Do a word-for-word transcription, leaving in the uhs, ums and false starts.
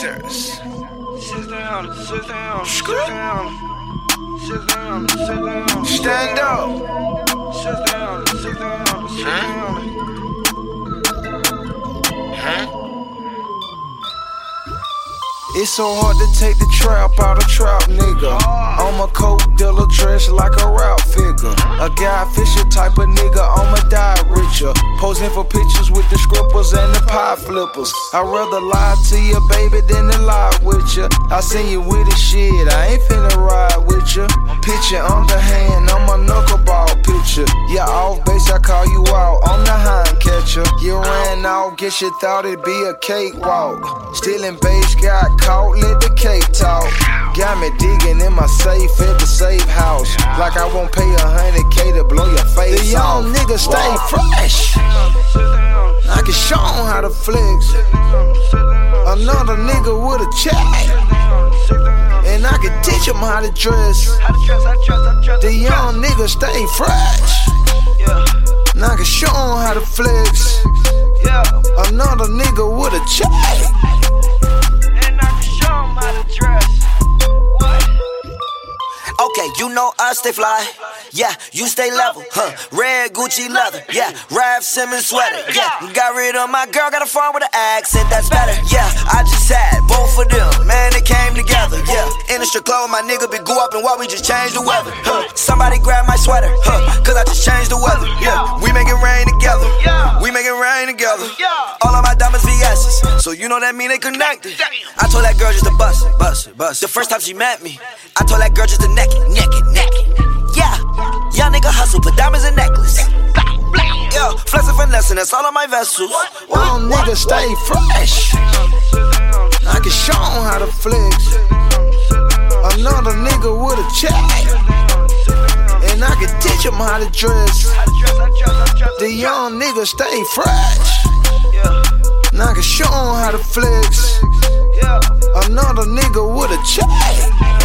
Texas. Sit down, sit down, sit down. Sit down, sit down. Stand up. Sit down, sit down, sit down. Huh? It's so hard to take the trap out of trap, nigga. I'm a coke dealer dressed like a rap figure. A Guy Fisher type of nigga, I'ma die richer. Posing for pictures with the scribbles and the pie flippers. I'd rather lie to you, baby, than to lie with you. I seen you with the shit, I ain't finna ride with you. Pitching underhand, I'm a knuckleball pitcher. Yeah, off base, I call you out, I'm the hind catcher. You ran off, guess you thought it'd be a cakewalk. Stealing base, got caught, let the cake talk. Got me digging in my safe at the safe house. Like I won't pay a hundred K to blow your face The young off. Nigga stay Whoa. Fresh. I can show 'em how to flex. Another nigga with a check, and I can teach 'em how to dress. The young nigga stay fresh. And I can show 'em how to flex. Another nigga with a check, okay, you know us, stay fly. Yeah, you stay level, huh? Red Gucci leather, yeah. Raf Simmons sweater, yeah. Got rid of my girl, got a farm with an accent, that's better, yeah. I just had both of them, man, they came together, yeah. In the strip club, my nigga been go up and what we just changed the weather, huh? Somebody grab my sweater, huh? Cause I just changed the weather, yeah. We make it rain together, we make it rain together. All of my diamonds V S's, so you know that mean they connected. I told that girl just to bust it, bust it, bust it. The first time she met me, I told that girl just to neck it, neck it, neck it. Yeah, young nigga hustle, put diamonds in necklace. Yeah, flexing finessing, that's all on my vessels. Young nigga stay fresh. I can show 'em how to flex. Another nigga with a check, and I can teach 'em how to dress. The young nigga stay fresh. And I can show 'em how to flex. Another nigga with a check.